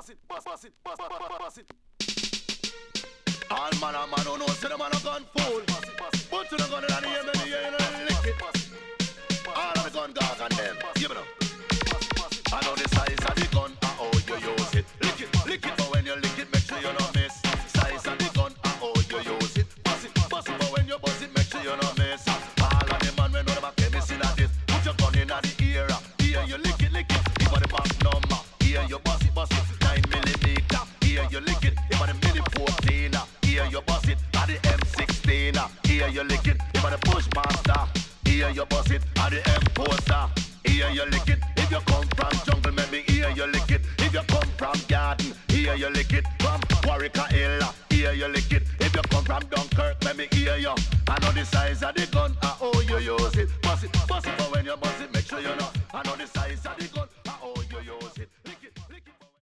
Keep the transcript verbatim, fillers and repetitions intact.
bust it, bust, bust it, bust, bust, bust, bust it. All man and man who know say the man a gun fool. Put to the gun in the air, baby, you know lick it. All of the gun guards and them, give it up. I know the size of the gun, and how you use it. Lick it, lick it, but when you lick it, make sure you don't miss. Size of the gun, and how you use it. Bust it, bust it, but when you bust it, make sure you don't miss. All of the man we know them a chemist in a this. Put your gun in the ear, here you lick it, lick it. Give her the magnum, here you bust it, bust it. Nine millimeter, here you lick it. Give her the mini fourteen, here you bust it. At the M sixteen, here you lick it. Give her the Bushmaster, here you bust it. At the M Poster, here you lick it. If you come from jungle, maybe here you lick it. If you come from garden, here you lick it. From Warwick Hill, here you lick it. If you come from Dunkirk, maybe here you. I know the size of the gun, and how you use it. Bust it,